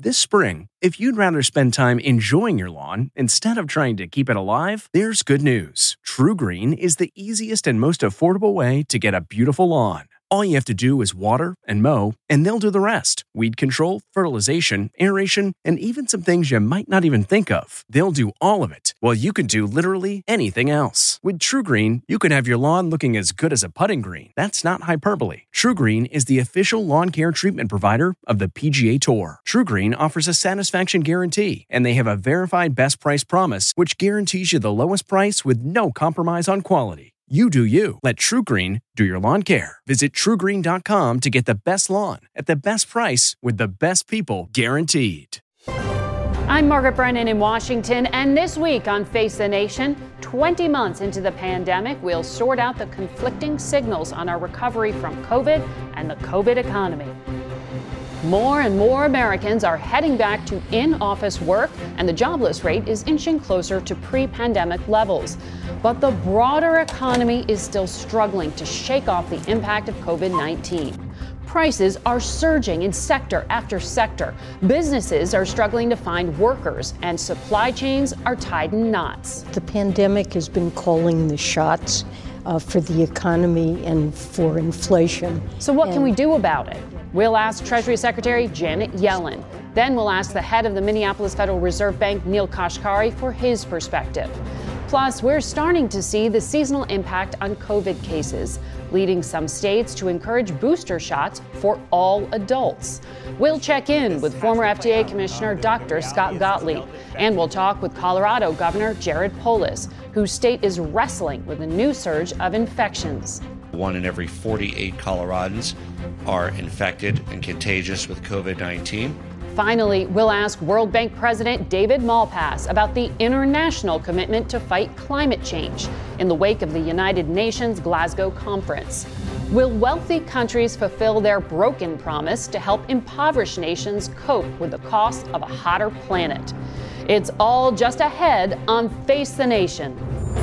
This spring, if you'd rather spend time enjoying your lawn instead of trying to keep it alive, there's good news. TruGreen is the easiest and most affordable way to get a beautiful lawn. All you have to do is water and mow, and they'll do the rest. Weed control, fertilization, aeration, and even some things you might not even think of. They'll do all of it, while you can do literally anything else. With TruGreen, you can have your lawn looking as good as a putting green. That's not hyperbole. TruGreen is the official lawn care treatment provider of the PGA Tour. TruGreen offers a satisfaction guarantee, and they have a verified best price promise, which guarantees you the lowest price with no compromise on quality. You do you. Let TruGreen do your lawn care. Visit TruGreen.com to get the best lawn at the best price with the best people guaranteed. I'm Margaret Brennan in Washington, and this week on Face the Nation, 20 months into the pandemic, we'll sort out the conflicting signals on our recovery from COVID and the COVID economy. More and more Americans are heading back to in-office work, and the jobless rate is inching closer to pre-pandemic levels. But the broader economy is still struggling to shake off the impact of COVID-19. Prices are surging in sector after sector. Businesses are struggling to find workers, and supply chains are tied in knots. The pandemic has been calling the shots for the economy and for inflation. So what can we do about it? We'll ask Treasury Secretary Janet Yellen. Then we'll ask the head of the Minneapolis Federal Reserve Bank, Neel Kashkari, for his perspective. Plus, we're starting to see the seasonal impact on COVID cases, leading some states to encourage booster shots for all adults. We'll check in with former FDA Commissioner Dr. Scott Gottlieb, and we'll talk with Colorado Governor Jared Polis, whose state is wrestling with a new surge of infections. 1 in every 48 Coloradans are infected and contagious with COVID-19. Finally, we'll ask World Bank President David Malpass about the international commitment to fight climate change in the wake of the United Nations Glasgow Conference. Will wealthy countries fulfill their broken promise to help impoverished nations cope with the cost of a hotter planet? It's all just ahead on Face the Nation.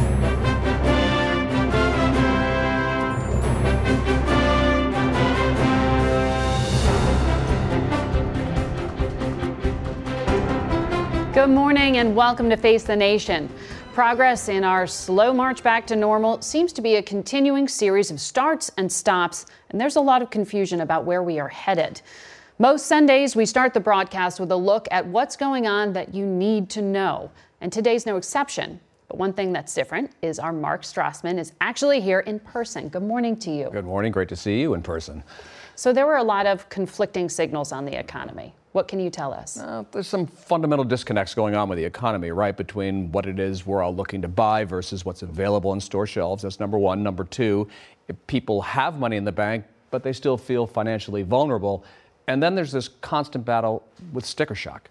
Good morning and welcome to Face the Nation. Progress in our slow march back to normal seems to be a continuing series of starts and stops, and there's a lot of confusion about where we are headed. Most Sundays, we start the broadcast with a look at what's going on that you need to know, and today's no exception. But one thing that's different is our Mark Strassman is actually here in person. Good morning to you. Good morning. Great to see you in person. So there were a lot of conflicting signals on the economy. What can you tell us? There's some fundamental disconnects going on with the economy, right, between what it is we're all looking to buy versus what's available on store shelves. That's number one. Number two, if people have money in the bank, but they still feel financially vulnerable. And then there's this constant battle with sticker shock.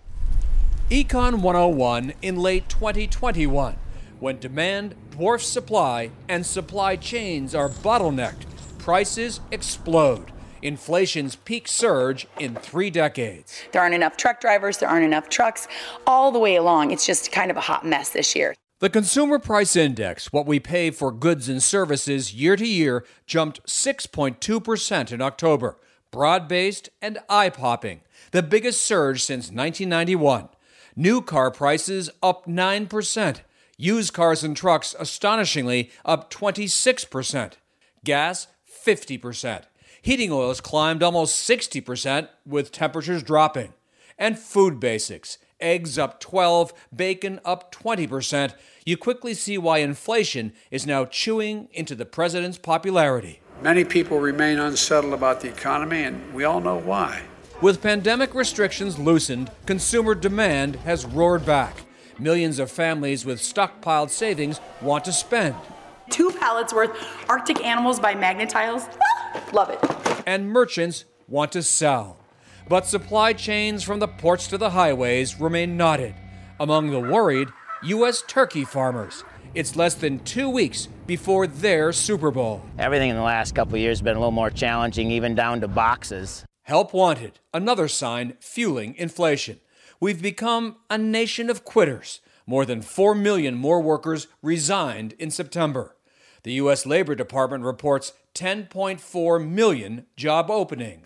Econ 101 in late 2021, when demand dwarfs supply and supply chains are bottlenecked, prices explode. Inflation's peak surge in 3 decades. There aren't enough truck drivers, there aren't enough trucks, all the way along. It's just kind of a hot mess this year. The Consumer Price Index, what we pay for goods and services year to year, jumped 6.2% in October. Broad-based and eye-popping, the biggest surge since 1991. New car prices up 9%. Used cars and trucks, astonishingly, up 26%. Gas, 50%. Heating oils climbed almost 60% with temperatures dropping. And food basics, eggs up 12%, bacon up 20%. You quickly see why inflation is now chewing into the president's popularity. Many people remain unsettled about the economy, and we all know why. With pandemic restrictions loosened, consumer demand has roared back. Millions of families with stockpiled savings want to spend. 2 pallets worth Arctic Animals by Magnetiles. Love it. And merchants want to sell. But supply chains from the ports to the highways remain knotted. Among the worried, U.S. turkey farmers. It's less than 2 weeks before their Super Bowl. Everything in the last couple of years has been a little more challenging, even down to boxes. Help wanted, another sign fueling inflation. We've become a nation of quitters. More than 4 million more workers resigned in September. The U.S. Labor Department reports 10.4 million job openings.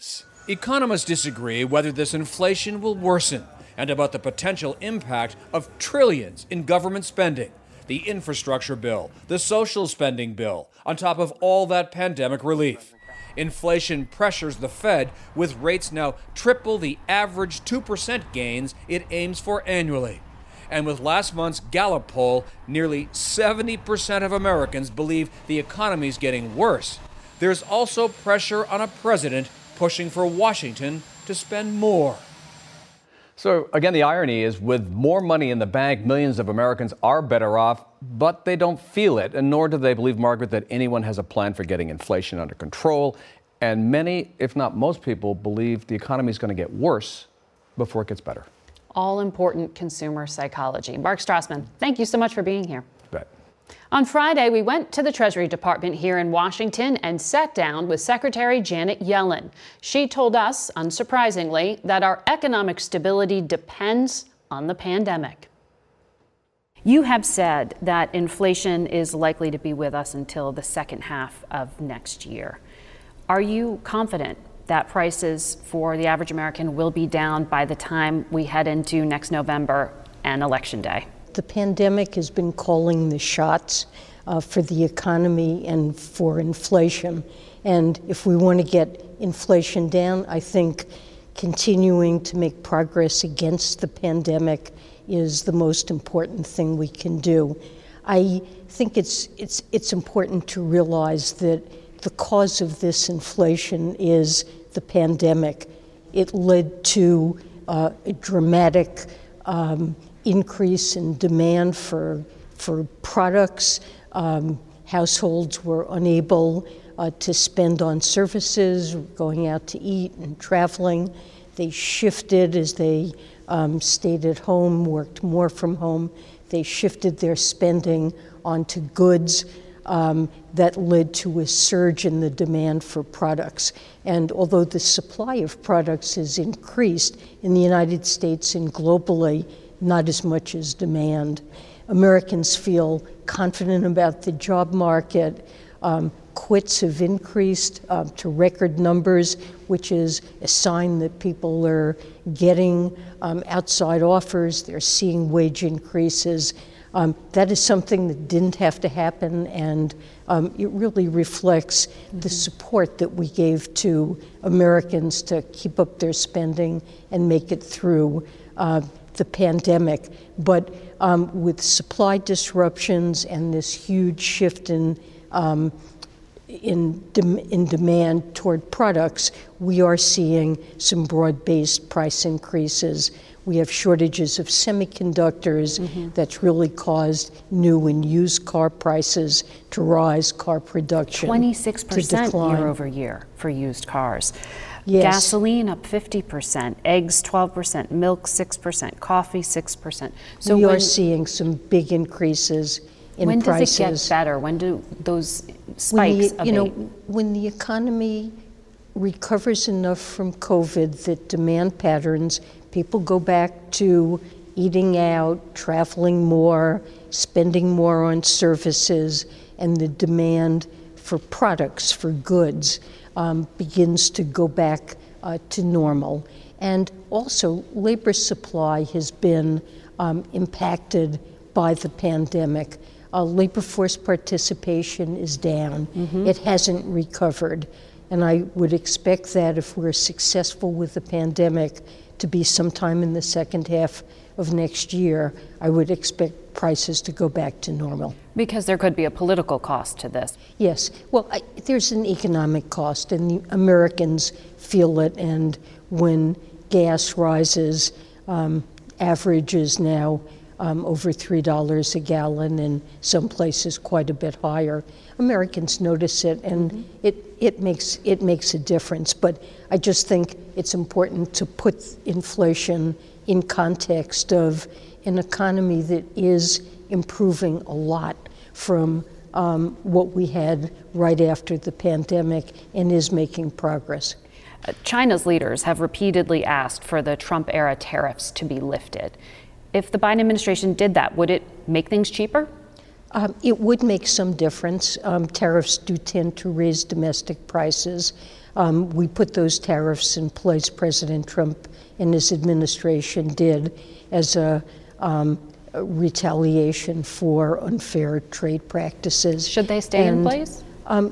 Economists disagree whether this inflation will worsen and about the potential impact of trillions in government spending, the infrastructure bill, the social spending bill, on top of all that pandemic relief. Inflation pressures the Fed, with rates now triple the average 2% gains it aims for annually. And with last month's Gallup poll, nearly 70% of Americans believe the economy's getting worse. There's also pressure on a president pushing for Washington to spend more. So again, the irony is, with more money in the bank, millions of Americans are better off, but they don't feel it, and nor do they believe, Margaret, that anyone has a plan for getting inflation under control. And many, if not most people, believe the economy is going to get worse before it gets better. All important consumer psychology. Mark Strassman, thank you so much for being here. Bet. On Friday, we went to the Treasury Department here in Washington and sat down with Secretary Janet Yellen. She told us, unsurprisingly, that our economic stability depends on the pandemic. You have said that inflation is likely to be with us until the second half of next year. Are you confident that prices for the average American will be down by the time we head into next November and Election Day? The pandemic has been calling the shots for the economy and for inflation. And if we want to get inflation down, I think continuing to make progress against the pandemic is the most important thing we can do. I think it's important to realize that the cause of this inflation is the pandemic. It led to a dramatic increase in demand for products. Households were unable to spend on services, going out to eat and traveling. They shifted as they stayed at home, worked more from home. They shifted their spending onto goods. That led to a surge in the demand for products. And although the supply of products has increased in the United States and globally, not as much as demand. Americans feel confident about the job market. Quits have increased to record numbers, which is a sign that people are getting outside offers. They're seeing wage increases. That is something that didn't have to happen, and it really reflects the support that we gave to Americans to keep up their spending and make it through the pandemic. But with supply disruptions and this huge shift in demand toward products, we are seeing some broad-based price increases. We have shortages of semiconductors. That's really caused new and used car prices to rise, car production 26% year over year for used cars. Yes. Gasoline up 50%, eggs 12%, milk 6%, coffee 6%. So we are seeing some big increases in when prices. When does it get better? When do those spikes abate? When the economy recovers enough from COVID that demand patterns, people go back to eating out, traveling more, spending more on services, and the demand for products, for goods, begins to go back to normal. And also, labor supply has been impacted by the pandemic. Labor force participation is down. It hasn't recovered. And I would expect that if we're successful with the pandemic to be sometime in the second half of next year, I would expect prices to go back to normal. Because there could be a political cost to this. Yes. Well, there's an economic cost, and the Americans feel it. And when gas rises, averages now over $3 a gallon, and some places quite a bit higher. Americans notice it, and it makes a difference. But I just think it's important to put inflation in context of an economy that is improving a lot from what we had right after the pandemic and is making progress. China's leaders have repeatedly asked for the Trump-era tariffs to be lifted. If the Biden administration did that, would it make things cheaper? It would make some difference. Tariffs do tend to raise domestic prices. We put those tariffs in place, President Trump and his administration did, as a retaliation for unfair trade practices. Should they stay in place?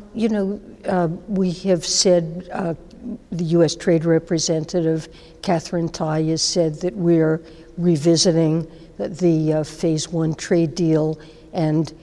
We have said, the U.S. Trade Representative Catherine Tai has said that we're revisiting the Phase 1 trade deal and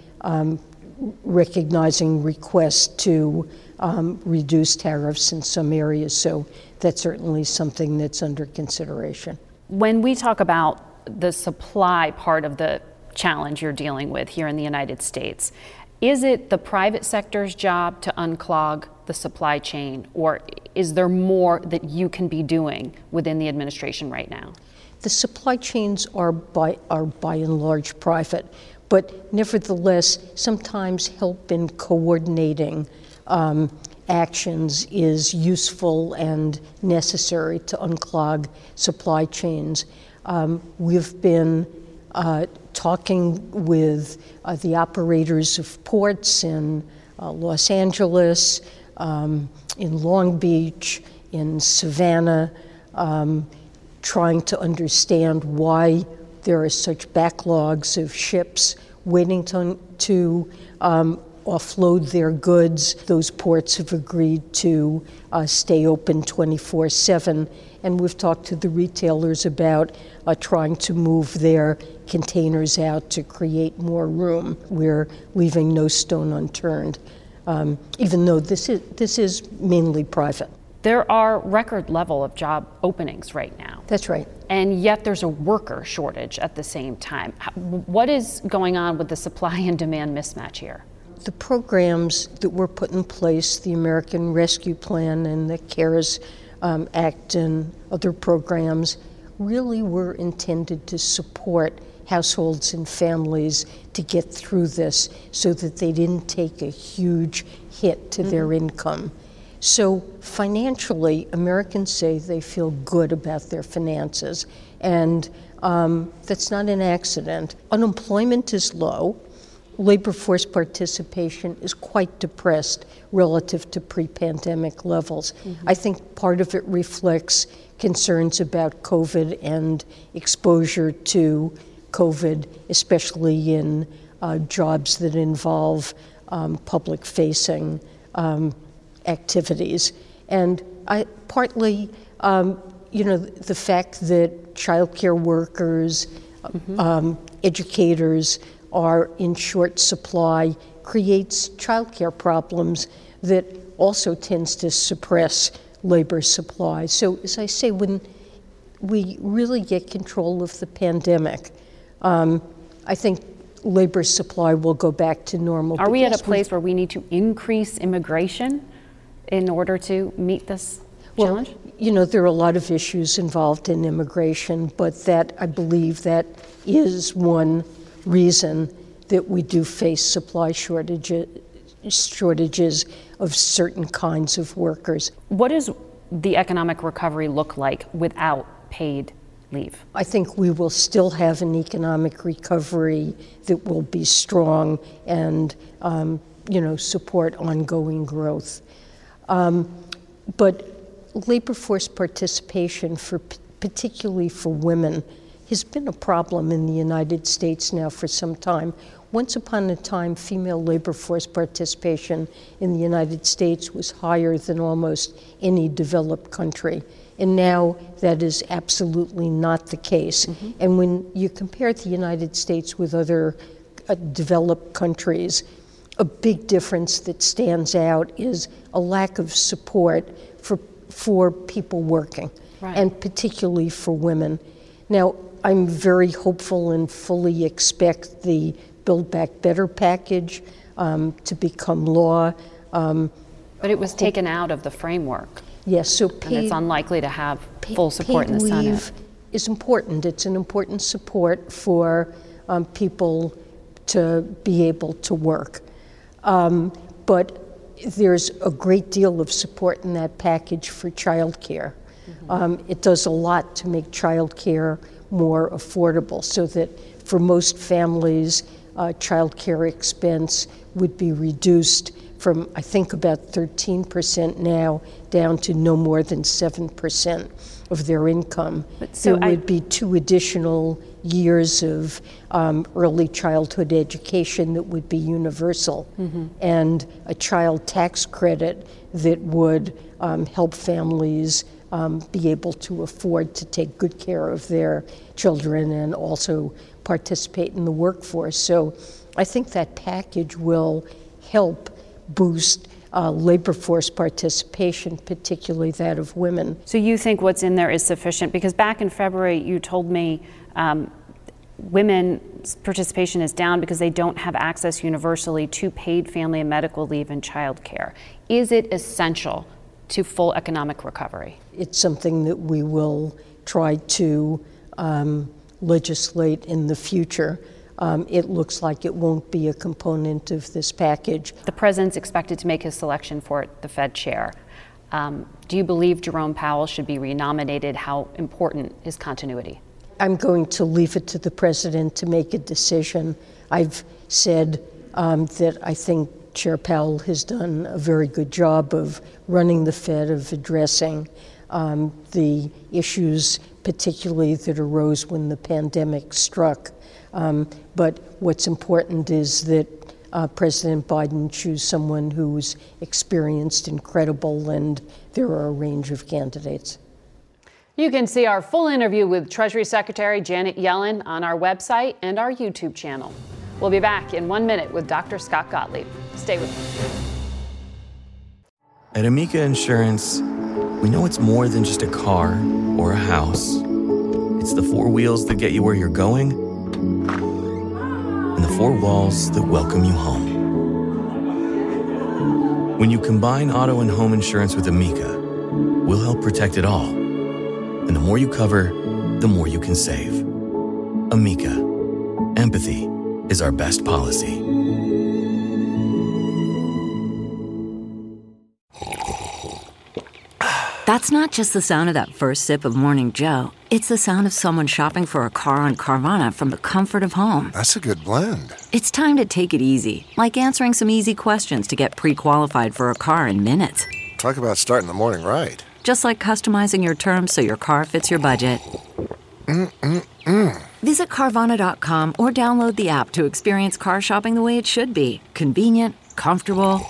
recognizing requests to reduce tariffs in some areas. So that's certainly something that's under consideration. When we talk about the supply part of the challenge you're dealing with here in the United States, is it the private sector's job to unclog the supply chain, or is there more that you can be doing within the administration right now? The supply chains are by and large private, but nevertheless, sometimes help in coordinating actions is useful and necessary to unclog supply chains. We've been talking with the operators of ports in Los Angeles, in Long Beach, in Savannah, trying to understand why there are such backlogs of ships waiting to offload their goods. Those ports have agreed to stay open 24/7, and we've talked to the retailers about trying to move their containers out to create more room. We're leaving no stone unturned, even though this is mainly private. There are record level of job openings right now. That's right. And yet there's a worker shortage at the same time. What is going on with the supply and demand mismatch here? The programs that were put in place, the American Rescue Plan and the CARES Act and other programs, really were intended to support households and families to get through this so that they didn't take a huge hit to their income. So financially, Americans say they feel good about their finances, and that's not an accident. Unemployment is low. Labor force participation is quite depressed relative to pre-pandemic levels. I think part of it reflects concerns about COVID and exposure to COVID, especially in jobs that involve public-facing activities. And partly, the fact that childcare workers, educators are in short supply creates childcare problems that also tends to suppress labor supply. So as I say, when we really get control of the pandemic, I think labor supply will go back to normal. Are we at a place where we need to increase immigration in order to meet this challenge? There are a lot of issues involved in immigration, but that, I believe, that is one reason that we do face supply shortages of certain kinds of workers. What does the economic recovery look like without paid leave? I think we will still have an economic recovery that will be strong and, support ongoing growth. But labor force participation, particularly for women, has been a problem in the United States now for some time. Once upon a time, female labor force participation in the United States was higher than almost any developed country. And now that is absolutely not the case. And when you compare the United States with other developed countries, a big difference that stands out is a lack of support for people working, and particularly for women. Now, I'm very hopeful and fully expect the Build Back Better package to become law. But it was taken out of the framework. Yes, so and it's unlikely to have full support in the Senate. Leave is important. It's an important support for people to be able to work. But there's a great deal of support in that package for childcare. It does a lot to make childcare more affordable so that for most families, childcare expense would be reduced from, I think, about 13% now down to no more than 7% of their income. There would be 2 additional years of early childhood education that would be universal, and a child tax credit that would help families be able to afford to take good care of their children and also participate in the workforce. So I think that package will help boost labor force participation, particularly that of women. So you think what's in there is sufficient? Because back in February, you told me women's participation is down because they don't have access universally to paid family and medical leave and child care. Is it essential to full economic recovery? It's something that we will try to legislate in the future. It looks like it won't be a component of this package. The president's expected to make his selection for the Fed chair. Do you believe Jerome Powell should be renominated? How important is continuity? I'm going to leave it to the president to make a decision. I've said that I think Chair Powell has done a very good job of running the Fed, of addressing the issues, particularly that arose when the pandemic struck. But what's important is that President Biden choose someone who's experienced and credible, and there are a range of candidates. You can see our full interview with Treasury Secretary Janet Yellen on our website and our YouTube channel. We'll be back in 1 minute with Dr. Scott Gottlieb. Stay with us. At Amica Insurance, we know it's more than just a car or a house. It's the 4 wheels that get you where you're going and the 4 walls that welcome you home. When you combine auto and home insurance with Amica, we'll help protect it all. And the more you cover, the more you can save. Amica. Empathy is our best policy. That's not just the sound of that first sip of Morning Joe. It's the sound of someone shopping for a car on Carvana from the comfort of home. That's a good blend. It's time to take it easy, like answering some easy questions to get pre-qualified for a car in minutes. Talk about starting the morning right. Just like customizing your terms so your car fits your budget. Visit Carvana.com or download the app to experience car shopping the way it should be. Convenient, comfortable.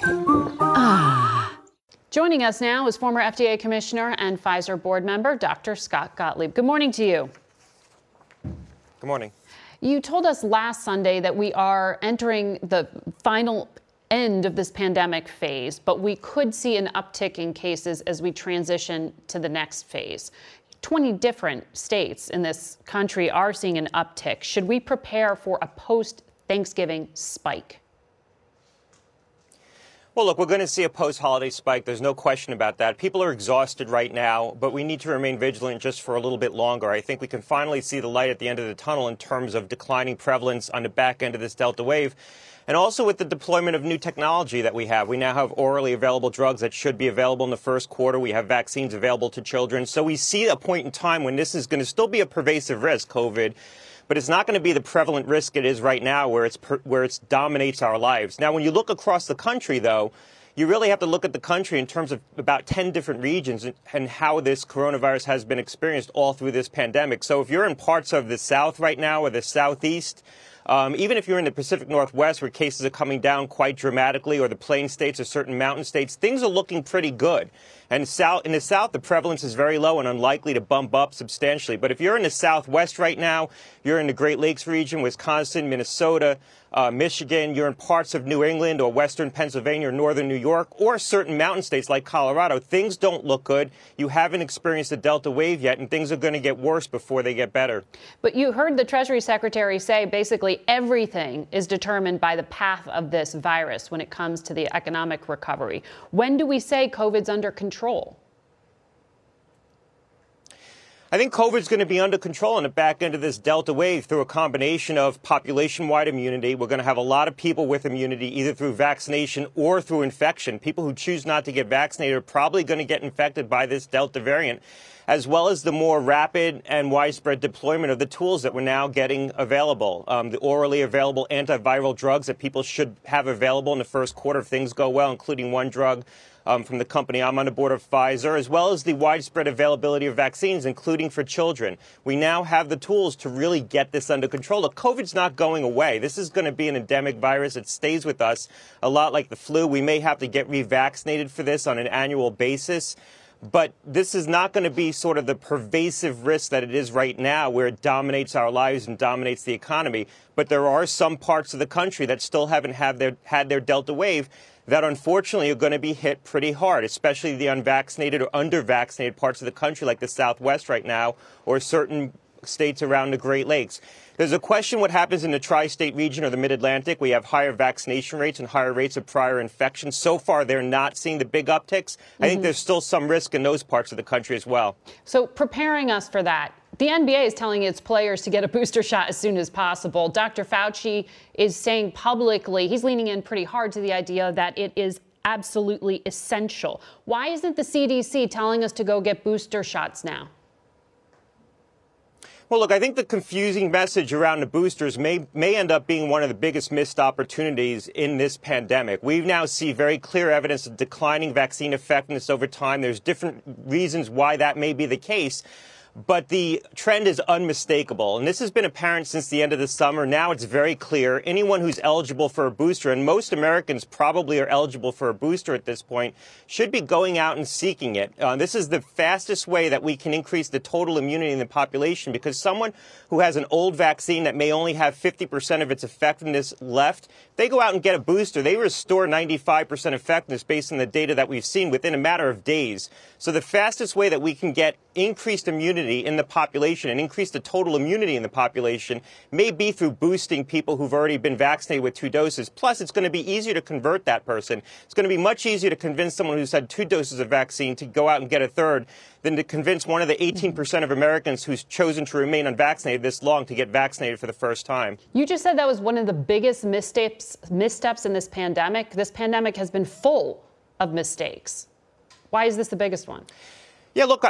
Joining us now is former FDA Commissioner and Pfizer board member, Dr. Scott Gottlieb. Good morning to you. Good morning. You told us last Sunday that we are entering the final end of this pandemic phase, but we could see an uptick in cases as we transition to the next phase. 20 different states in this country are seeing an uptick. Should we prepare for a post-Thanksgiving spike? Well, look, we're going to see a post-holiday spike. There's no question about that. People are exhausted right now, but we need to remain vigilant just for a little bit longer. I think we can finally see the light at the end of the tunnel in terms of declining prevalence on the back end of this Delta wave. And also with the deployment of new technology that we have. We now have orally available drugs that should be available in the first quarter. We have vaccines available to children. So we see a point in time when this is going to still be a pervasive risk, COVID, but it's not going to be the prevalent risk it is right now where it dominates our lives. Now, when you look across the country, though, you really have to look at the country in terms of about 10 different regions and how this coronavirus has been experienced all through this pandemic. So if you're in parts of the South right now or the Southeast, even if you're in the Pacific Northwest where cases are coming down quite dramatically, or the plain states or certain mountain states, things are looking pretty good. And in the South, the prevalence is very low and unlikely to bump up substantially. But if you're in the Southwest right now, you're in the Great Lakes region, Wisconsin, Minnesota, Michigan, you're in parts of New England or western Pennsylvania or northern New York, or certain mountain states like Colorado, things don't look good. You haven't experienced the Delta wave yet, and things are going to get worse before they get better. But you heard the Treasury Secretary say basically everything is determined by the path of this virus when it comes to the economic recovery. When do we say COVID's under control? I think COVID's going to be under control on the back end of this Delta wave through a combination of population-wide immunity. We're going to have a lot of people with immunity, either through vaccination or through infection. People who choose not to get vaccinated are probably going to get infected by this Delta variant. as well as the more rapid and widespread deployment of the tools that we're now getting available. The orally available antiviral drugs that people should have available in the first quarter if things go well, including one drug from the company I'm on the board of, Pfizer, as well as the widespread availability of vaccines, including for children. We now have the tools to really get this under control. Look, COVID's not going away. This is going to be an endemic virus. It stays with us a lot like the flu. We may have to get revaccinated for this on an annual basis. But this is not going to be sort of the pervasive risk that it is right now, where it dominates our lives and dominates the economy. But there are some parts of the country that still haven't had their Delta wave that unfortunately are going to be hit pretty hard, especially the unvaccinated or under-vaccinated parts of the country like the Southwest right now, or certain states around the Great Lakes. There's a question what happens in the tri-state region or the mid-Atlantic. We have higher vaccination rates and higher rates of prior infections. So far, they're not seeing the big upticks. I think there's still some risk in those parts of the country as well. So preparing us for that, the NBA is telling its players to get a booster shot as soon as possible. Dr. Fauci is saying publicly, he's leaning in pretty hard to the idea that it is absolutely essential. Why isn't the CDC telling us to go get booster shots now? Well, look, I think the confusing message around the boosters may end up being one of the biggest missed opportunities in this pandemic. We now see very clear evidence of declining vaccine effectiveness over time. There's different reasons why that may be the case. But the trend is unmistakable, and this has been apparent since the end of the summer. Now it's very clear. Anyone who's eligible for a booster, and most Americans probably are eligible for a booster at this point, should be going out and seeking it. This is the fastest way that we can increase the total immunity in the population, because someone who has an old vaccine that may only have 50% of its effectiveness left, they go out and get a booster, they restore 95% effectiveness based on the data that we've seen within a matter of days. So the fastest way that we can get increased immunity in the population and increase the total immunity in the population may be through boosting people who've already been vaccinated with 2 doses. Plus, it's going to be easier to convert that person. It's going to be much easier to convince someone who's had 2 doses of vaccine to go out and get a third than to convince one of the 18% of Americans who's chosen to remain unvaccinated this long to get vaccinated for the first time. You just said that was one of the biggest missteps in this pandemic. This pandemic has been full of mistakes. Why is this the biggest one? Yeah, look,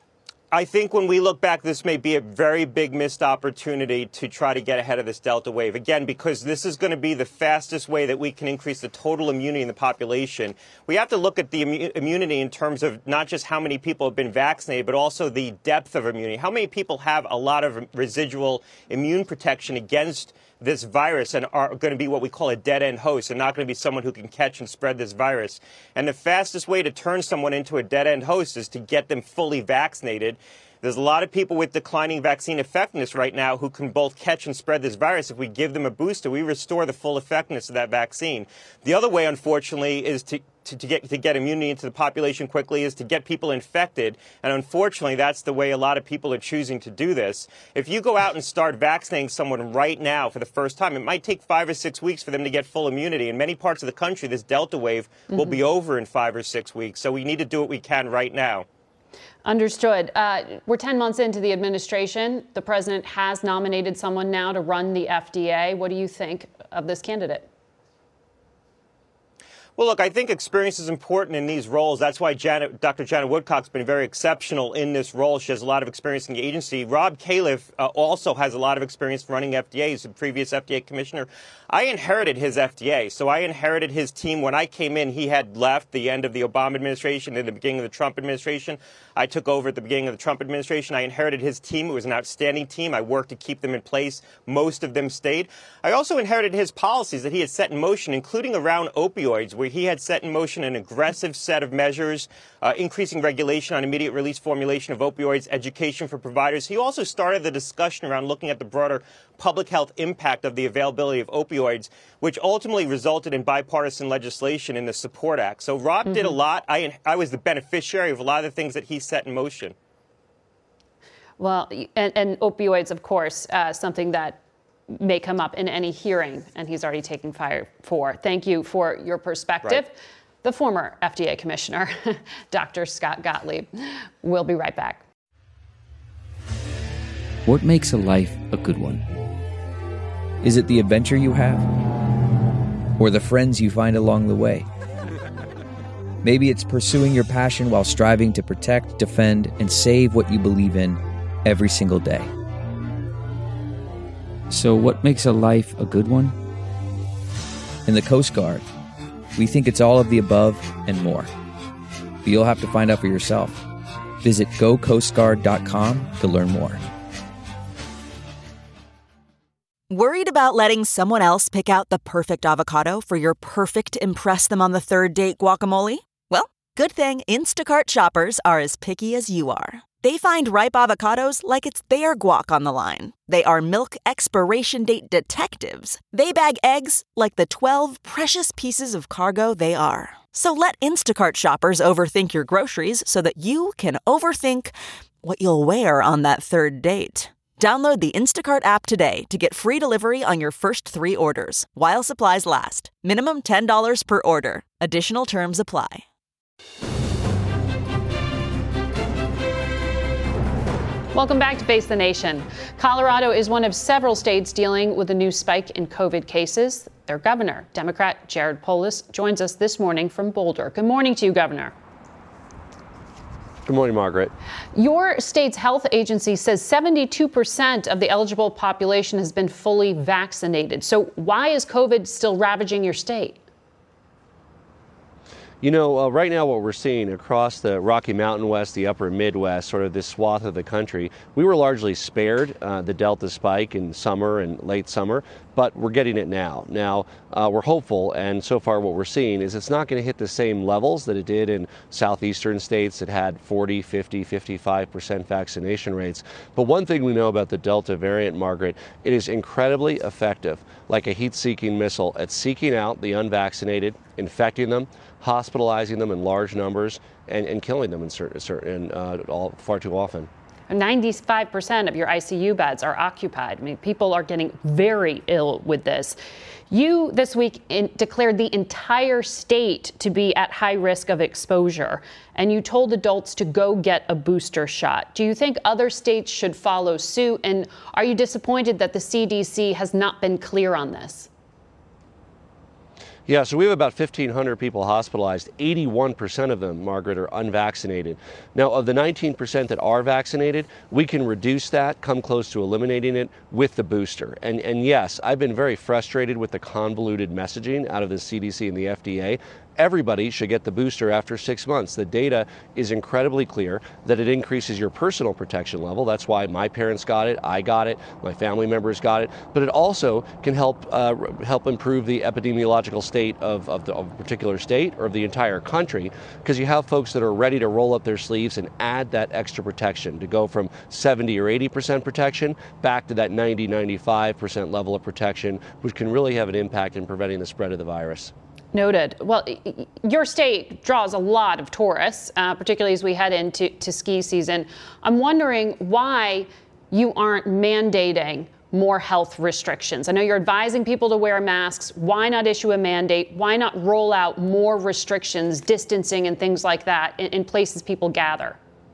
I think when we look back, this may be a very big missed opportunity to try to get ahead of this Delta wave. Again, because this is going to be the fastest way that we can increase the total immunity in the population. We have to look at the immunity in terms of not just how many people have been vaccinated, but also the depth of immunity. How many people have a lot of residual immune protection against this virus and are going to be what we call a dead-end host and not going to be someone who can catch and spread this virus. And the fastest way to turn someone into a dead-end host is to get them fully vaccinated. There's a lot of people with declining vaccine effectiveness right now who can both catch and spread this virus. If we give them a booster, we restore the full effectiveness of that vaccine. The other way, unfortunately, is to get immunity into the population quickly is to get people infected. And unfortunately, that's the way a lot of people are choosing to do this. If you go out and start vaccinating someone right now for the first time, it might take 5 or 6 weeks for them to get full immunity. In many parts of the country, this Delta wave will be over in 5 or 6 weeks. So we need to do what we can right now. Understood. We're 10 months into the administration. The president has nominated someone now to run the FDA. What do you think of this candidate? Well, look, I think experience is important in these roles. That's why Dr. Janet Woodcock's been very exceptional in this role. She has a lot of experience in the agency. Rob Califf also has a lot of experience running FDA. He's a previous FDA commissioner. I inherited his FDA. So I inherited his team. When I came in, he had left the end of the Obama administration and the beginning of the Trump administration. I took over at the beginning of the Trump administration. I inherited his team. It was an outstanding team. I worked to keep them in place. Most of them stayed. I also inherited his policies that he had set in motion, including around opioids, where he had set in motion an aggressive set of measures, increasing regulation on immediate release formulation of opioids, education for providers. He also started the discussion around looking at the broader public health impact of the availability of opioids, which ultimately resulted in bipartisan legislation in the SUPPORT Act. So Rob did a lot. I was the beneficiary of a lot of the things that he set in motion. Well, and opioids, of course, something that may come up in any hearing, and he's already taking fire for. Thank you for your perspective. Right. The former FDA commissioner, Dr. Scott Gottlieb. We'll be right back. What makes a life a good one? Is it the adventure you have? Or the friends you find along the way? Maybe it's pursuing your passion while striving to protect, defend, and save what you believe in every single day. So what makes a life a good one? In the Coast Guard, we think it's all of the above and more. But you'll have to find out for yourself. Visit gocoastguard.com to learn more. Worried about letting someone else pick out the perfect avocado for your perfect impress-them-on-the-third-date guacamole? Well, good thing Instacart shoppers are as picky as you are. They find ripe avocados like it's their guac on the line. They are milk expiration date detectives. They bag eggs like the 12 precious pieces of cargo they are. So let Instacart shoppers overthink your groceries so that you can overthink what you'll wear on that third date. Download the Instacart app today to get free delivery on your first 3 orders, while supplies last. Minimum $10 per order. Additional terms apply. Welcome back to Face the Nation. Colorado is one of several states dealing with a new spike in COVID cases. Their governor, Democrat Jared Polis, joins us this morning from Boulder. Good morning to you, Governor. Good morning, Margaret. Your state's health agency says 72% of the eligible population has been fully vaccinated. So why is COVID still ravaging your state? You know, right now what we're seeing across the Rocky Mountain West, the upper Midwest, sort of this swath of the country, we were largely spared the Delta spike in summer and late summer, but we're getting it now. Now, we're hopeful, and so far what we're seeing is it's not going to hit the same levels that it did in southeastern states that had 40, 50, 55% vaccination rates. But one thing we know about the Delta variant, Margaret, it is incredibly effective, like a heat-seeking missile, at seeking out the unvaccinated, infecting them, hospitalizing them in large numbers, and killing them far too often. 95% of your ICU beds are occupied. I mean, people are getting very ill with this. You this week declared the entire state to be at high risk of exposure, and you told adults to go get a booster shot. Do you think other states should follow suit? And are you disappointed that the CDC has not been clear on this? Yeah, so we have about 1,500 people hospitalized. 81% of them, Margaret, are unvaccinated. Now, of the 19% that are vaccinated, we can reduce that, come close to eliminating it with the booster. And yes, I've been very frustrated with the convoluted messaging out of the CDC and the FDA. Everybody should get the booster after 6 months. The data is incredibly clear that it increases your personal protection level. That's why my parents got it, I got it, my family members got it. But it also can help improve the epidemiological state of a particular state or of the entire country, because you have folks that are ready to roll up their sleeves and add that extra protection to go from 70 or 80% protection back to that 90, 95% level of protection, which can really have an impact in preventing the spread of the virus. Noted. Well, your state draws a lot of tourists, particularly as we head into ski season. I'm wondering why you aren't mandating more health restrictions. I know you're advising people to wear masks. Why not issue a mandate? Why not roll out more restrictions, distancing and things like that in places people gather?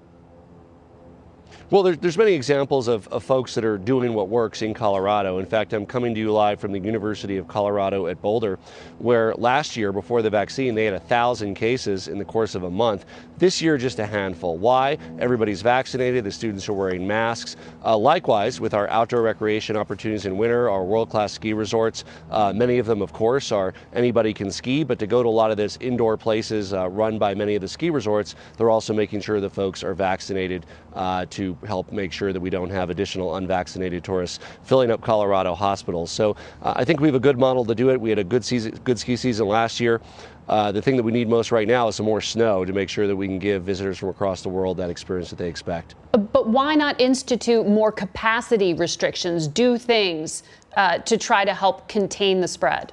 Well, there's many examples of folks that are doing what works in Colorado. In fact, I'm coming to you live from the University of Colorado at Boulder, where last year, before the vaccine, they had 1,000 cases in the course of a month. This year, just a handful. Why? Everybody's vaccinated. The students are wearing masks. Likewise, with our outdoor recreation opportunities in winter, our world-class ski resorts, many of them, of course, are anybody can ski, but to go to a lot of these indoor places run by many of the ski resorts, they're also making sure the folks are vaccinated to help make sure that we don't have additional unvaccinated tourists filling up Colorado hospitals. So I think we have a good model to do it. We had a good ski season last year. The thing that we need most right now is some more snow to make sure that we can give visitors from across the world that experience that they expect. But why not institute more capacity restrictions, do things to try to help contain the spread?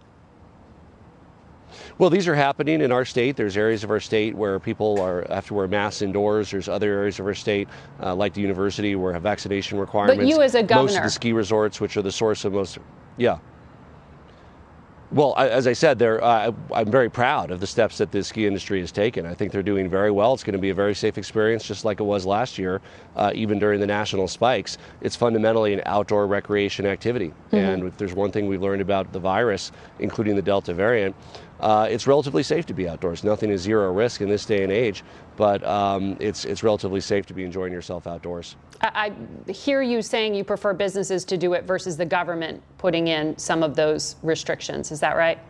Well, these are happening in our state. There's areas of our state where people have to wear masks indoors. There's other areas of our state, like the university, where have vaccination requirements. But you as a governor. Most of the ski resorts, which are the source of most, yeah. Well, as I said, I'm very proud of the steps that the ski industry has taken. I think they're doing very well. It's going to be a very safe experience, just like it was last year, even during the national spikes. It's fundamentally an outdoor recreation activity. Mm-hmm. And if there's one thing we've learned about the virus, including the Delta variant, it's relatively safe to be outdoors. Nothing is zero risk in this day and age, but it's relatively safe to be enjoying yourself outdoors. I hear you saying you prefer businesses to do it versus the government putting in some of those restrictions. Is that right?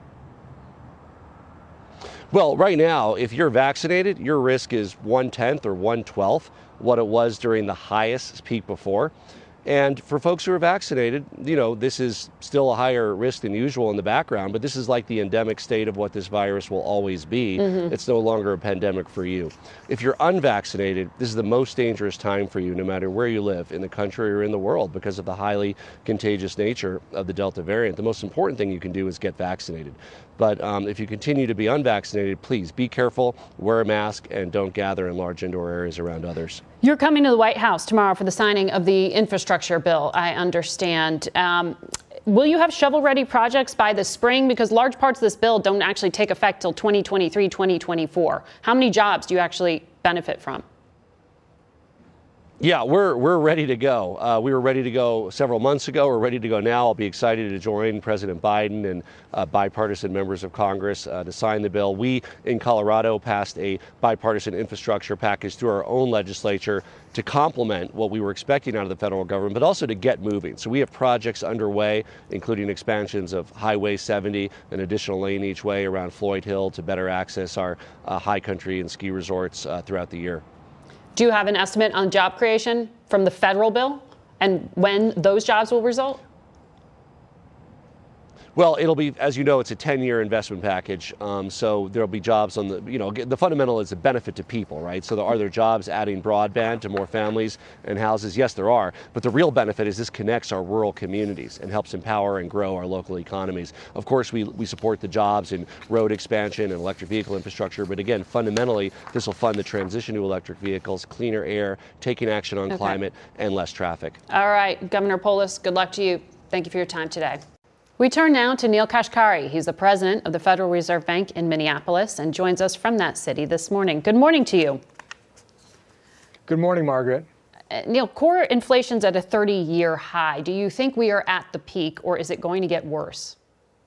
Well, right now, if you're vaccinated, your risk is 1/10 or 1/12 what it was during the highest peak before. And for folks who are vaccinated, this is still a higher risk than usual in the background, but this is like the endemic state of what this virus will always be. It's no longer a pandemic for you. If you're unvaccinated, this is the most dangerous time for you, no matter where you live, in the country or in the world, because of the highly contagious nature of the Delta variant. The most important thing you can do is get vaccinated. But if you continue to be unvaccinated, please be careful, wear a mask, and don't gather in large indoor areas around others. You're coming to the White House tomorrow for the signing of the infrastructure bill, I understand. Will you have shovel-ready projects by the spring? Because large parts of this bill don't actually take effect till 2023, 2024. How many jobs do you actually benefit from? Yeah, we're ready to go. We were ready to go several months ago. We're ready to go now. I'll be excited to join President Biden and bipartisan members of Congress to sign the bill. We in Colorado passed a bipartisan infrastructure package through our own legislature to complement what we were expecting out of the federal government, but also to get moving. So we have projects underway, including expansions of Highway 70, an additional lane each way around Floyd Hill to better access our high country and ski resorts throughout the year. Do you have an estimate on job creation from the federal bill and when those jobs will result? Well, it'll be, as you know, it's a 10-year investment package. So there'll be jobs on the fundamental is a benefit to people, right? So are there jobs adding broadband to more families and houses? Yes, there are. But the real benefit is this connects our rural communities and helps empower and grow our local economies. Of course, we support the jobs in road expansion and electric vehicle infrastructure. But again, fundamentally, this will fund the transition to electric vehicles, cleaner air, taking action on climate, and less traffic. All right, Governor Polis, good luck to you. Thank you for your time today. We turn now to Neel Kashkari. He's the president of the Federal Reserve Bank in Minneapolis and joins us from that city this morning. Good morning to you. Good morning, Margaret. Neel, core inflation's at a 30-year high. Do you think we are at the peak, or is it going to get worse?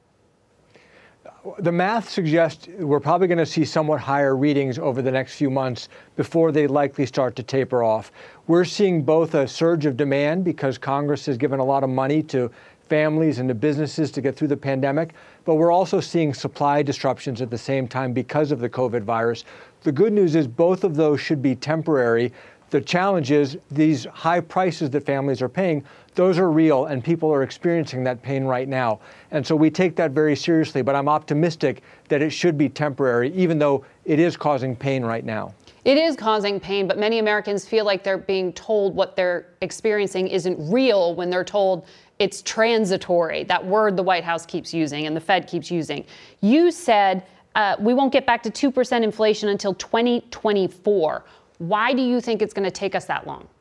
The math suggests we're probably going to see somewhat higher readings over the next few months before they likely start to taper off. We're seeing both a surge of demand because Congress has given a lot of money to families and to businesses to get through the pandemic, but we're also seeing supply disruptions at the same time because of the COVID virus. The good news is both of those should be temporary. The challenge is these high prices that families are paying, those are real, and people are experiencing that pain right now. And so we take that very seriously, but I'm optimistic that it should be temporary, even though it is causing pain right now. It is causing pain, but many Americans feel like they're being told what they're experiencing isn't real when they're told it's transitory, that word the White House keeps using and the Fed keeps using. You said we won't get back to 2% inflation until 2024. Why do you think it's going to take us that long?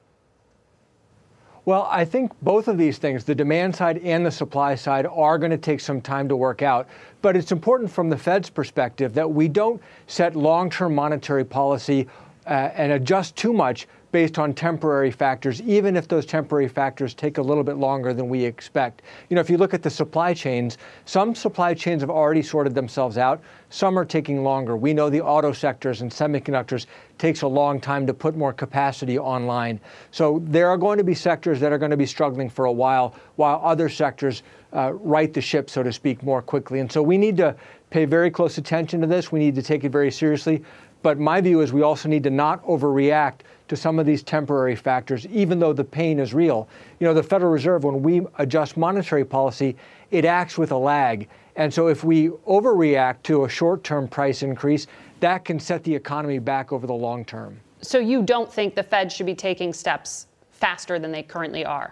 Well, I think both of these things, the demand side and the supply side, are going to take some time to work out. But it's important from the Fed's perspective that we don't set long-term monetary policy and adjust too much based on temporary factors, even if those temporary factors take a little bit longer than we expect. If you look at the supply chains, some supply chains have already sorted themselves out. Some are taking longer. We know the auto sectors and semiconductors takes a long time to put more capacity online. So there are going to be sectors that are going to be struggling for a while other sectors right the ship, so to speak, more quickly. And so we need to pay very close attention to this. We need to take it very seriously. But my view is we also need to not overreact to some of these temporary factors, even though the pain is real. The Federal Reserve, when we adjust monetary policy, it acts with a lag. And so if we overreact to a short-term price increase, that can set the economy back over the long term. So you don't think the Fed should be taking steps faster than they currently are?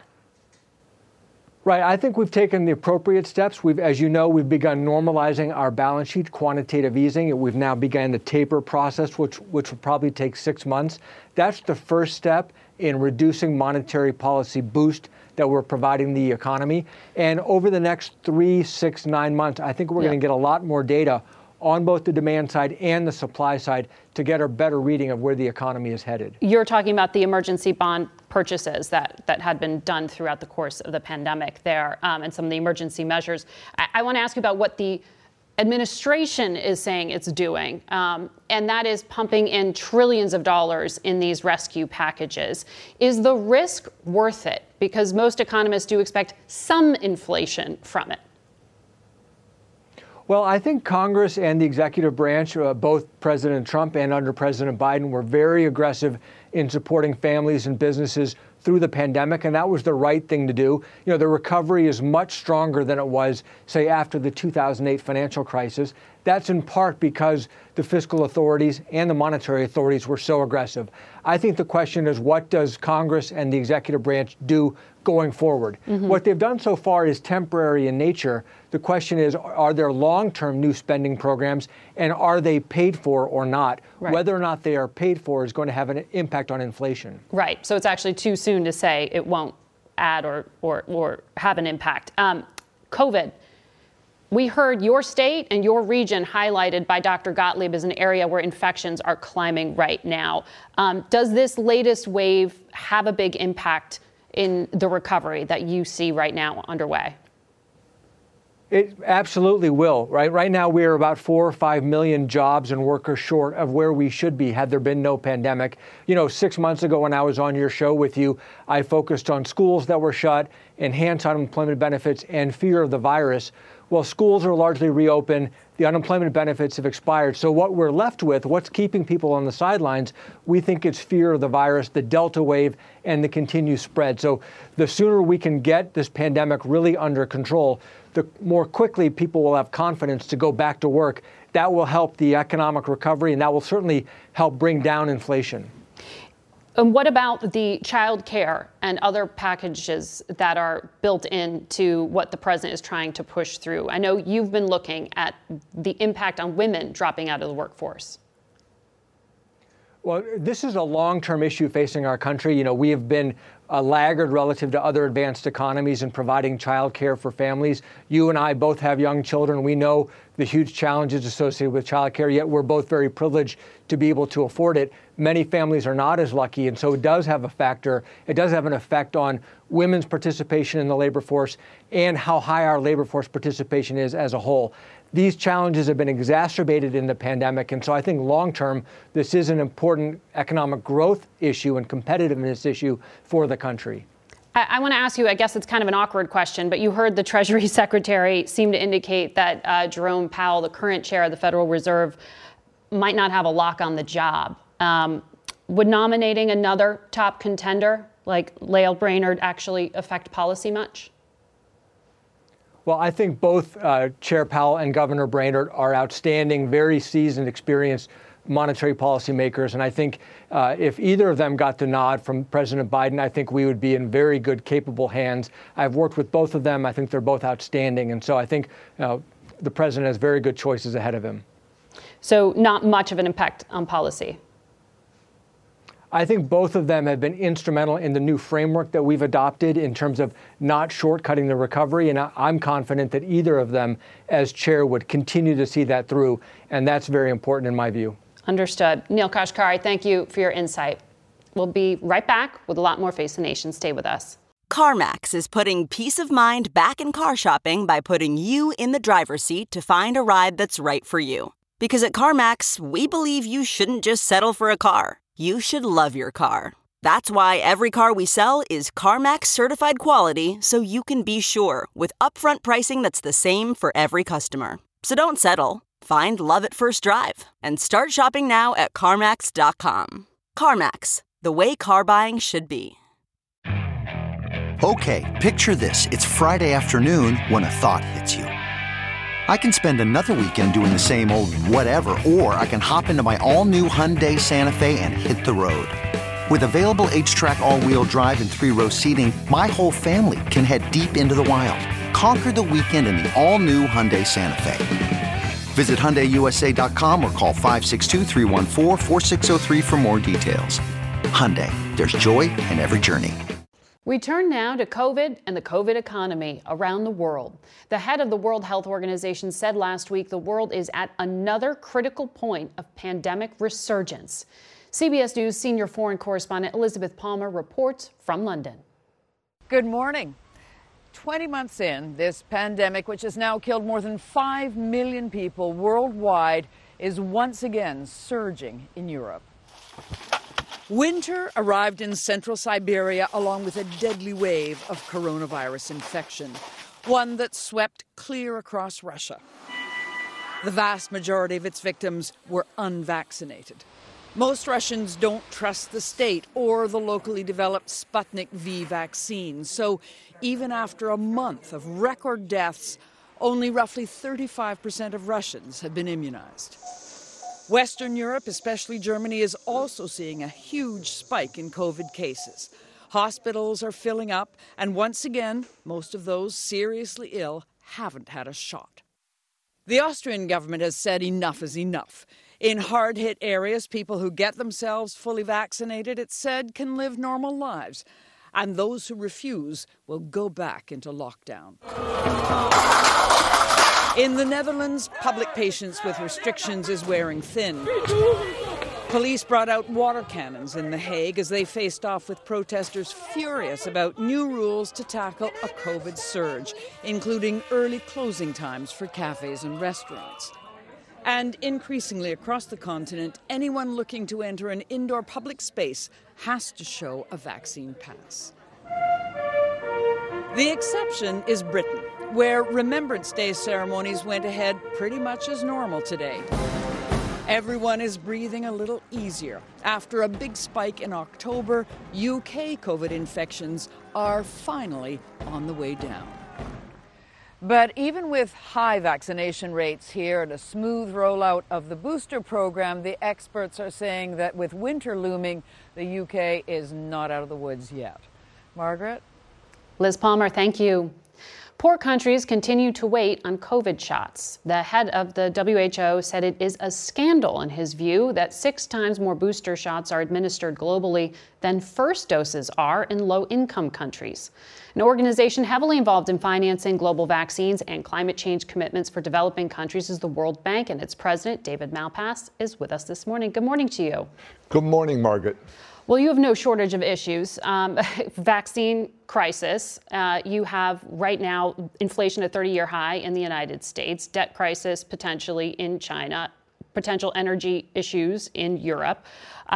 Right. I think we've taken the appropriate steps. As you know, we've begun normalizing our balance sheet, quantitative easing. We've now begun the taper process, which will probably take 6 months. That's the first step in reducing monetary policy boost that we're providing the economy. And over the next 3, 6, 9 months, I think we're going to get a lot more data on both the demand side and the supply side to get a better reading of where the economy is headed. You're talking about the emergency bond purchases that had been done throughout the course of the pandemic there and some of the emergency measures. I want to ask you about what the administration is saying it's doing, and that is pumping in trillions of dollars in these rescue packages. Is the risk worth it? Because most economists do expect some inflation from it. Well, I think Congress and the executive branch, both President Trump and under President Biden, were very aggressive in supporting families and businesses through the pandemic, and that was the right thing to do. You know, the recovery is much stronger than it was, say, after the 2008 financial crisis. That's in part because the fiscal authorities and the monetary authorities were so aggressive. I think the question is, what does Congress and the executive branch do going forward? What they've done so far is temporary in nature. The question is, are there long-term new spending programs, and are they paid for or not? Right. Whether or not they are paid for is going to have an impact on inflation. Right. So it's actually too soon to say it won't add or have an impact. COVID. We heard your state and your region highlighted by Dr. Gottlieb as an area where infections are climbing right now. Does this latest wave have a big impact in the recovery that you see right now underway? It absolutely will. Right now, we are about 4 or 5 million jobs and workers short of where we should be had there been no pandemic. You know, 6 months ago when I was on your show with you, I focused on schools that were shut, enhanced unemployment benefits, and fear of the virus. Well, schools are largely reopened. The unemployment benefits have expired. So what we're left with, what's keeping people on the sidelines, we think it's fear of the virus, the Delta wave, and the continued spread. So the sooner we can get this pandemic really under control, the more quickly people will have confidence to go back to work. That will help the economic recovery, and that will certainly help bring down inflation. And what about the child care and other packages that are built into what the president is trying to push through? I know you've been looking at the impact on women dropping out of the workforce. Well, this is a long-term issue facing our country. You know, we have been a laggard relative to other advanced economies in providing child care for families. You and I both have young children. We know the huge challenges associated with child care, yet we're both very privileged to be able to afford it. Many families are not as lucky, and so it does have a factor. It does have an effect on women's participation in the labor force and how high our labor force participation is as a whole. These challenges have been exacerbated in the pandemic, and so I think long-term, this is an important economic growth issue and competitiveness issue for the country. I want to ask you, I guess it's kind of an awkward question, but you heard the Treasury Secretary seem to indicate that Jerome Powell, the current chair of the Federal Reserve, might not have a lock on the job. Would nominating another top contender like Lael Brainerd actually affect policy much? Well, I think both Chair Powell and Governor Brainerd are outstanding, very seasoned, experienced monetary policymakers. And I think if either of them got the nod from President Biden, I think we would be in very good, capable hands. I've worked with both of them. I think they're both outstanding. And so I think the president has very good choices ahead of him. So not much of an impact on policy? I think both of them have been instrumental in the new framework that we've adopted in terms of not shortcutting the recovery. And I'm confident that either of them as chair would continue to see that through. And that's very important in my view. Understood. Neel Kashkari, thank you for your insight. We'll be right back with a lot more Face the Nation. Stay with us. CarMax is putting peace of mind back in car shopping by putting you in the driver's seat to find a ride that's right for you. Because at CarMax, we believe you shouldn't just settle for a car. You should love your car. That's why every car we sell is CarMax certified quality, so you can be sure with upfront pricing that's the same for every customer. So don't settle. Find love at first drive and start shopping now at CarMax.com. CarMax, the way car buying should be. Okay, picture this. It's Friday afternoon when a thought hits you. I can spend another weekend doing the same old whatever, or I can hop into my all-new Hyundai Santa Fe and hit the road. With available H-Track all-wheel drive and 3-row seating, my whole family can head deep into the wild. Conquer the weekend in the all-new Hyundai Santa Fe. Visit HyundaiUSA.com or call 562-314-4603 for more details. Hyundai, there's joy in every journey. We turn now to COVID and the COVID economy around the world. The head of the World Health Organization said last week the world is at another critical point of pandemic resurgence. CBS News senior foreign correspondent Elizabeth Palmer reports from London. Good morning. 20 months in, this pandemic, which has now killed more than 5 million people worldwide, is once again surging in Europe. Winter arrived in central Siberia along with a deadly wave of coronavirus infection, one that swept clear across Russia. The vast majority of its victims were unvaccinated. Most Russians don't trust the state or the locally developed Sputnik V vaccine. So even after a month of record deaths, only roughly 35% of Russians have been immunized. Western Europe, especially Germany, is also seeing a huge spike in COVID cases. Hospitals are filling up, and once again, most of those seriously ill haven't had a shot. The Austrian government has said enough is enough. In hard-hit areas, people who get themselves fully vaccinated, it's said, can live normal lives. And those who refuse will go back into lockdown. In the Netherlands, public patience with restrictions is wearing thin. Police brought out water cannons in The Hague as they faced off with protesters furious about new rules to tackle a COVID surge, including early closing times for cafes and restaurants. And increasingly across the continent, anyone looking to enter an indoor public space has to show a vaccine pass. The exception is Britain, where Remembrance Day ceremonies went ahead pretty much as normal today. Everyone is breathing a little easier. After a big spike in October, UK COVID infections are finally on the way down. But even with high vaccination rates here and a smooth rollout of the booster program, the experts are saying that with winter looming, the UK is not out of the woods yet. Margaret? Liz Palmer, thank you. Poor countries continue to wait on COVID shots. The head of the WHO said it is a scandal, in his view, that 6 times more booster shots are administered globally than first doses are in low-income countries. An organization heavily involved in financing global vaccines and climate change commitments for developing countries is the World Bank, and its president, David Malpass, is with us this morning. Good morning to you. Good morning, Margaret. Well, you have no shortage of issues. Vaccine crisis. You have right now inflation at 30-year high in the United States, debt crisis potentially in China, potential energy issues in Europe.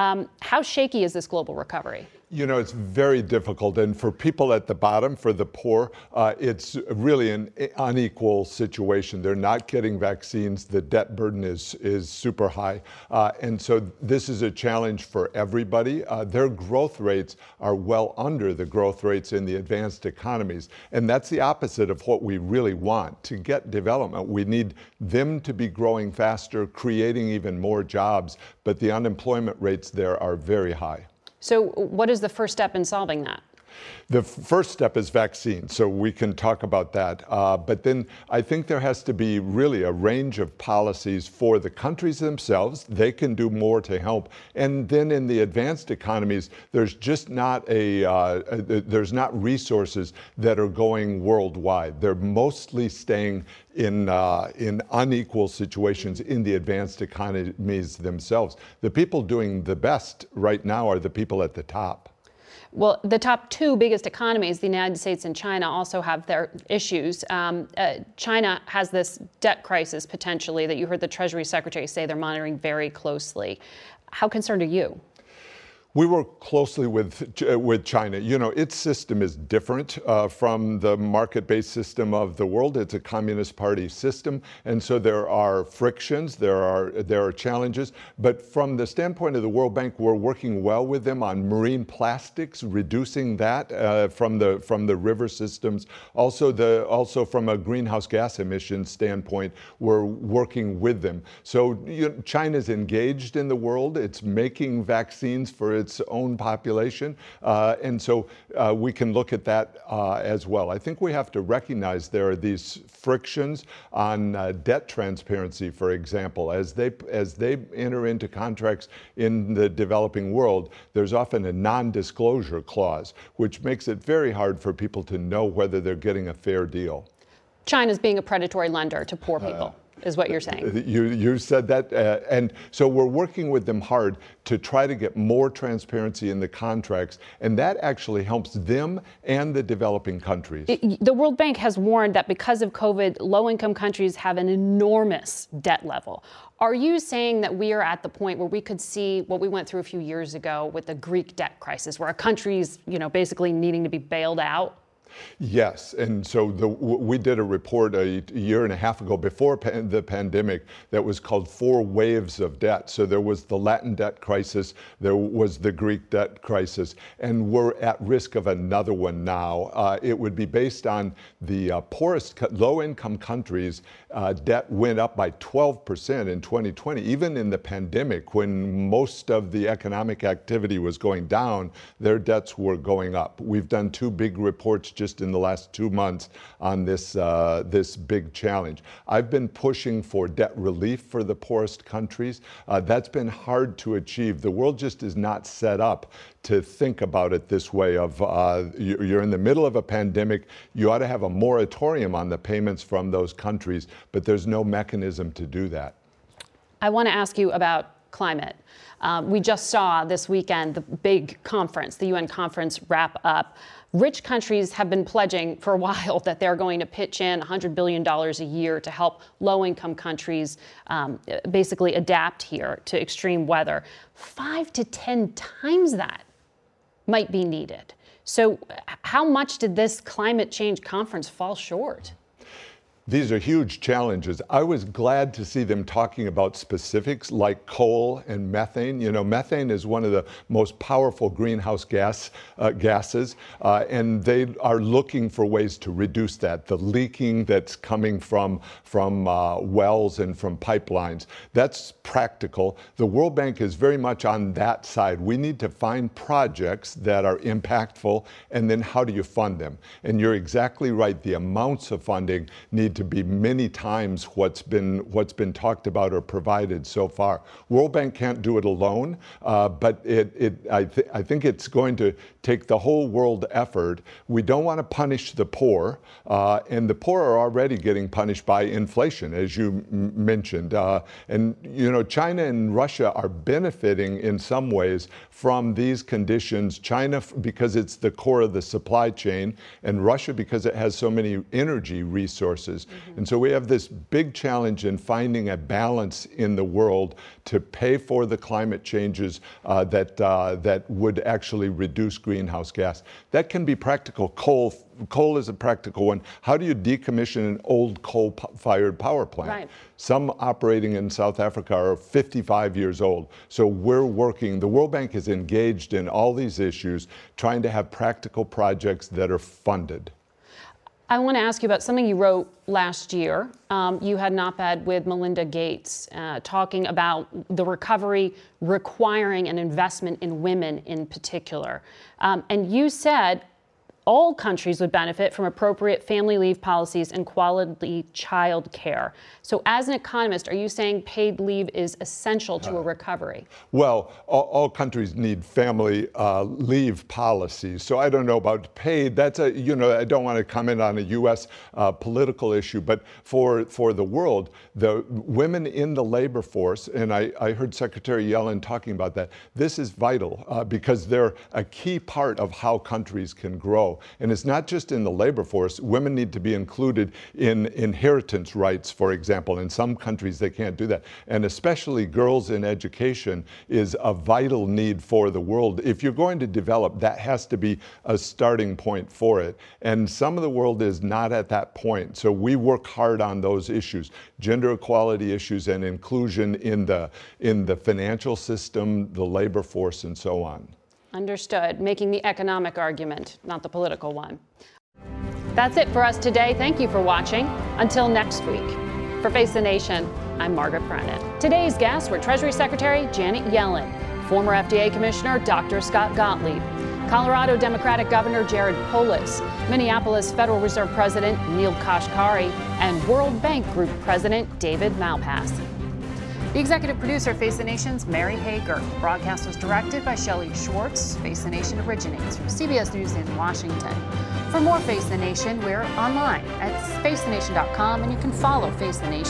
How shaky is this global recovery? You know, it's very difficult. And for people at the bottom, for the poor, it's really an unequal situation. They're not getting vaccines. The debt burden is super high. And so this is a challenge for everybody. Their growth rates are well under the growth rates in the advanced economies. And that's the opposite of what we really want. To get development, we need them to be growing faster, creating even more jobs. But the unemployment rates there are very high. So what is the first step in solving that? The first step is vaccines, so we can talk about that. But then I think there has to be really a range of policies for the countries themselves. They can do more to help. And then in the advanced economies, there's just not there's not resources that are going worldwide. They're mostly staying in unequal situations in the advanced economies themselves. The people doing the best right now are the people at the top. Well, the top 2 biggest economies, the United States and China, also have their issues. China has this debt crisis potentially that you heard the Treasury Secretary say they're monitoring very closely. How concerned are you? We work closely with China. You know, its system is different from the market-based system of the world. It's a Communist Party system, and so there are frictions, there are challenges. But from the standpoint of the World Bank, we're working well with them on marine plastics, reducing that from the river systems. Also from a greenhouse gas emissions standpoint, we're working with them. So China's engaged in the world. It's making vaccines for its own population. And so we can look at that as well. I think we have to recognize there are these frictions on debt transparency, for example. As they enter into contracts in the developing world, there's often a non-disclosure clause, which makes it very hard for people to know whether they're getting a fair deal. China's being a predatory lender to poor people. is what you're saying. You said that. And so we're working with them hard to try to get more transparency in the contracts. And that actually helps them and the developing countries. The World Bank has warned that because of COVID, low-income countries have an enormous debt level. Are you saying that we are at the point where we could see what we went through a few years ago with the Greek debt crisis, where a country's, basically needing to be bailed out? Yes, and so we did a report a year and a half ago before the pandemic that was called 4 Waves of Debt. So there was the Latin debt crisis, there was the Greek debt crisis, and we're at risk of another one now. It would be based on the poorest low-income countries. Debt went up by 12% in 2020. Even in the pandemic, when most of the economic activity was going down, their debts were going up. We've done 2 big reports just in the last 2 months on this big challenge. I've been pushing for debt relief for the poorest countries. That's been hard to achieve. The world just is not set up to think about it this way of you're in the middle of a pandemic, you ought to have a moratorium on the payments from those countries, but there's no mechanism to do that. I want to ask you about climate. We just saw this weekend the big conference, the UN conference, wrap up. Rich countries have been pledging for a while that they're going to pitch in $100 billion a year to help low-income countries basically adapt here to extreme weather. 5 to 10 times that might be needed. So how much did this climate change conference fall short? These are huge challenges. I was glad to see them talking about specifics like coal and methane. Methane is one of the most powerful greenhouse gases, and they are looking for ways to reduce that. The leaking that's coming from wells and from pipelines, that's practical. The World Bank is very much on that side. We need to find projects that are impactful, and then how do you fund them? And you're exactly right. The amounts of funding need to be many times what's been talked about or provided so far. World Bank can't do it alone, but I think it's going to take the whole world effort. We don't want to punish the poor, and the poor are already getting punished by inflation, as you mentioned. And China and Russia are benefiting in some ways from these conditions. China because it's the core of the supply chain, and Russia because it has so many energy resources. And so we have this big challenge in finding a balance in the world to pay for the climate changes that would actually reduce greenhouse gas. That can be practical. Coal is a practical one. How do you decommission an old coal-fired power plant? Right. Some operating in South Africa are 55 years old. So we're working, the World Bank is engaged in all these issues, trying to have practical projects that are funded. I want to ask you about something you wrote last year. You had an op-ed with Melinda Gates talking about the recovery requiring an investment in women in particular. And you said all countries would benefit from appropriate family leave policies and quality child care. So as an economist, are you saying paid leave is essential to a recovery? Well, all countries need family leave policies. So I don't know about paid. That's I don't want to comment on a U.S. Political issue, but for the world, the women in the labor force, and I heard Secretary Yellen talking about that, this is vital because they're a key part of how countries can grow. And it's not just in the labor force. Women need to be included in inheritance rights, for example. In some countries, they can't do that. And especially girls in education is a vital need for the world. If you're going to develop, that has to be a starting point for it. And some of the world is not at that point. So we work hard on those issues, gender equality issues and inclusion in the financial system, the labor force, and so on. Understood. Making the economic argument, not the political one. That's it for us today. Thank you for watching. Until next week. For Face the Nation, I'm Margaret Brennan. Today's guests were Treasury Secretary Janet Yellen, former FDA Commissioner Dr. Scott Gottlieb, Colorado Democratic Governor Jared Polis, Minneapolis Federal Reserve President Neel Kashkari, and World Bank Group President David Malpass. The executive producer of Face the Nation's Mary Hager. The broadcast was directed by Shelley Schwartz. Face the Nation originates from CBS News in Washington. For more Face the Nation, we're online at facethenation.com, and you can follow Face the Nation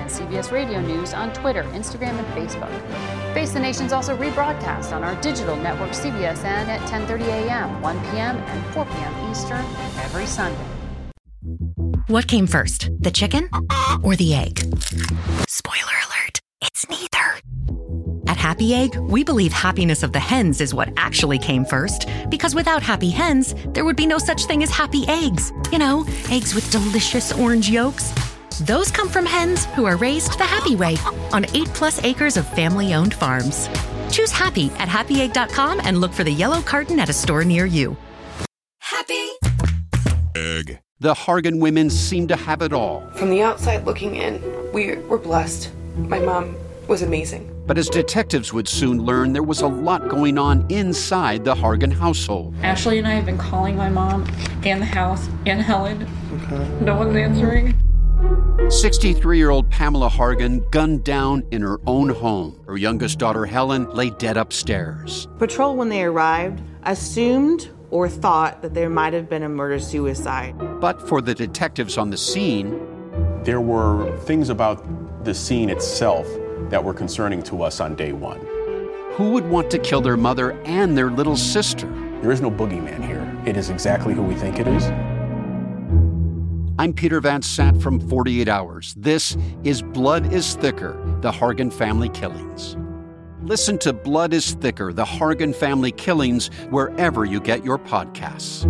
and CBS Radio News on Twitter, Instagram, and Facebook. Face the Nation's also rebroadcast on our digital network CBSN at 10:30 a.m., 1 p.m., and 4 p.m. Eastern every Sunday. What came first, the chicken or the egg? Spoiler alert, it's neither. At Happy Egg, we believe happiness of the hens is what actually came first, because without happy hens, there would be no such thing as happy eggs. You know, eggs with delicious orange yolks. Those come from hens who are raised the happy way on 8+ acres of family-owned farms. Choose happy at happyegg.com and look for the yellow carton at a store near you. Happy Egg. The Hargan women seem to have it all. From the outside looking in, we were blessed. My mom was amazing. But as detectives would soon learn, there was a lot going on inside the Hargan household. Ashley and I have been calling my mom and the house and Helen. Okay. No one's answering. 63-year-old Pamela Hargan gunned down in her own home. Her youngest daughter, Helen, lay dead upstairs. Patrol, when they arrived, assumed or thought that there might have been a murder-suicide. But for the detectives on the scene, there were things about the scene itself that were concerning to us on day one. Who would want to kill their mother and their little sister? There is no boogeyman here. It is exactly who we think it is. I'm Peter Van Sant from 48 Hours. This is Blood is Thicker, the Hargan family killings. Listen to Blood is Thicker, the Hargan family killings, wherever you get your podcasts.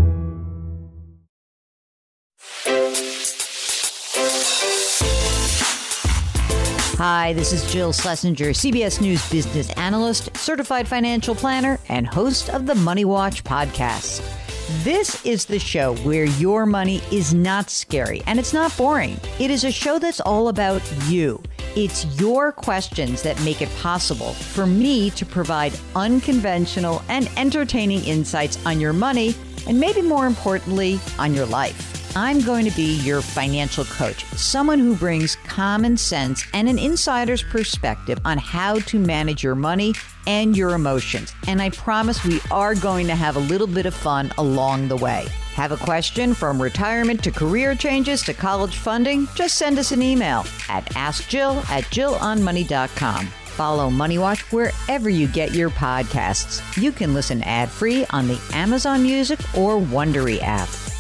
Hi, this is Jill Schlesinger, CBS News business analyst, certified financial planner, and host of the Money Watch podcast. This is the show where your money is not scary and it's not boring. It is a show that's all about you. It's your questions that make it possible for me to provide unconventional and entertaining insights on your money and maybe more importantly, on your life. I'm going to be your financial coach, someone who brings common sense and an insider's perspective on how to manage your money and your emotions. And I promise we are going to have a little bit of fun along the way. Have a question from retirement to career changes to college funding? Just send us an email at askjill@jillonmoney.com. Follow Money Watch wherever you get your podcasts. You can listen ad-free on the Amazon Music or Wondery app.